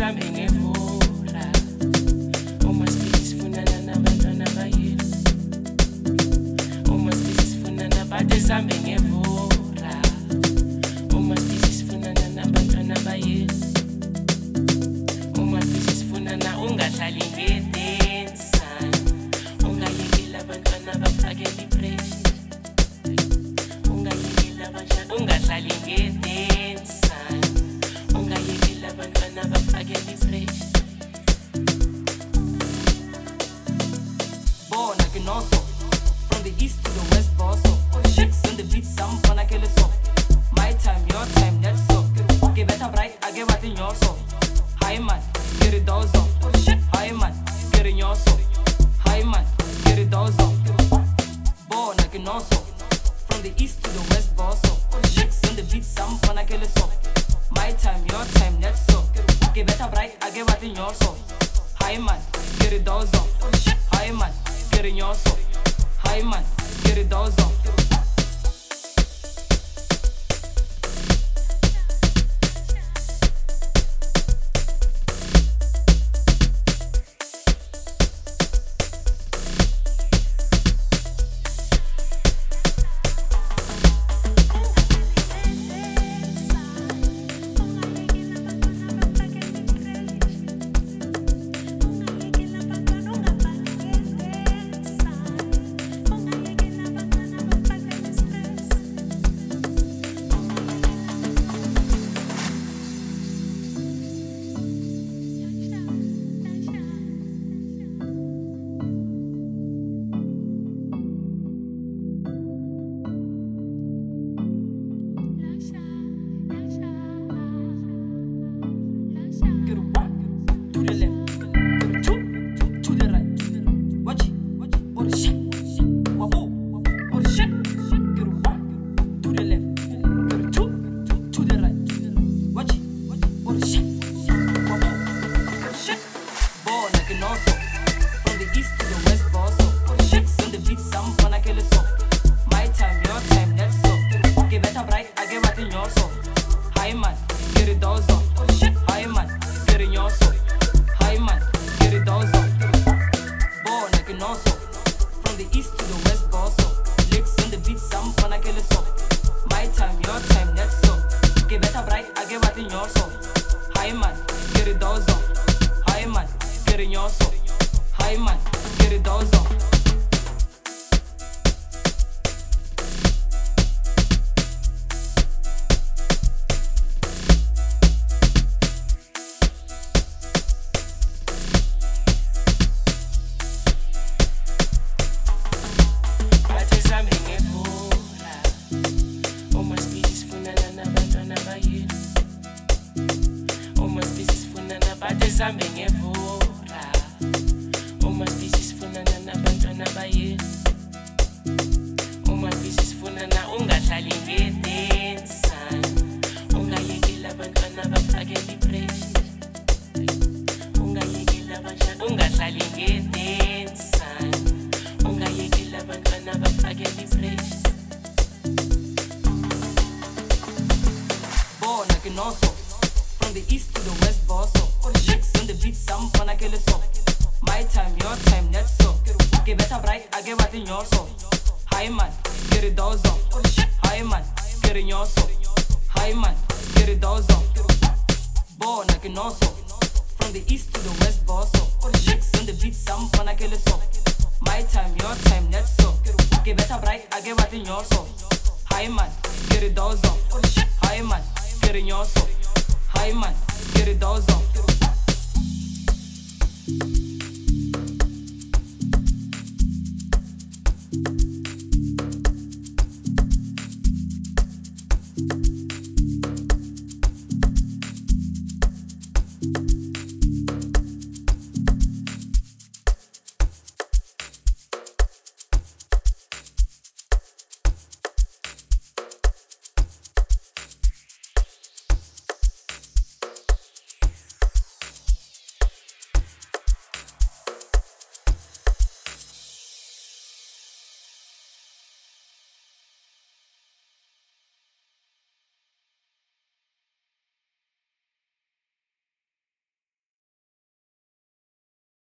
zami ngevula uma sifuna nabantwana bayethu uma sifuna nabantu zami ngevula uma sifuna nabantwana bayethu uma sifuna na ungahlali ngedensana ungayekela abantwana bafake depression ungayekela abantwana ungahlali ngedensana ungayekela abantwana bafake depression born like an oso from the east to the west bosso chicks on the beat some fun I kill it so my time your time that's so get better bright I get what in your so hi man get it dozo hi man get in your so hi man get it dozo born like an oso from the east to the west bosso chicks on the beat some fun I kill it so my time your time that's so get better bright I get what in your so hi man get it dozo hi man get in your so hi man get it dozo zami ngevula uma sifuna nabantwana bayethu uma sifuna na ungahlali ngedensana ungayekela abantwana bafake depression ungayekela abantwana ungahlali ngedensana ungayekela abantwana bafake depression born like an oso from the east to the west bosso chicks on the beat some fun I kill it so my time your time that's so get better bright I get what in your so hi man get it dozo hi man get in your so hi man get it dozo born like an oso from the east to the west bosso chicks on the beat some fun I kill it so my time your time that's so get better bright I get what in your so hi man get it dozo hi man get in your so hi man get it dozo